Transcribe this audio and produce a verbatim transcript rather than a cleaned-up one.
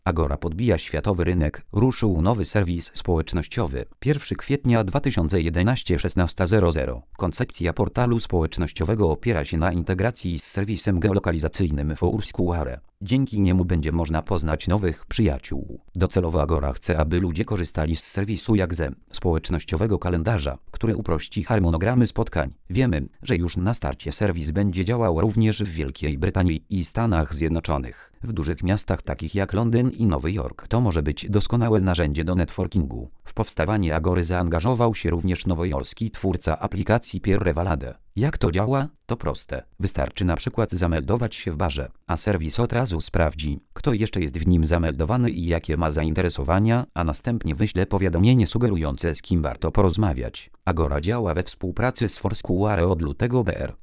Agora podbija światowy rynek. Ruszył nowy serwis społecznościowy. pierwszego kwietnia dwa tysiące jedenastego szesnasta zero zero. Koncepcja portalu społecznościowego opiera się na integracji z serwisem geolokalizacyjnym Foursquare. Dzięki niemu będzie można poznać nowych przyjaciół. Docelowo Agora chce, aby ludzie korzystali z serwisu jak ze społecznościowego kalendarza, który uprości harmonogramy spotkań. Wiemy, że już na starcie serwis będzie działał również w Wielkiej Brytanii i Stanach Zjednoczonych. W dużych miastach takich jak Londyn i Nowy Jork to może być doskonałe narzędzie do networkingu. W powstawanie Agory zaangażował się również nowojorski twórca aplikacji Pierre Valade. Jak to działa? To proste. Wystarczy na przykład zameldować się w barze, a serwis od razu sprawdzi, kto jeszcze jest w nim zameldowany i jakie ma zainteresowania, a następnie wyśle powiadomienie sugerujące, z kim warto porozmawiać. Agora działa we współpracy z Foursquare od lutego br.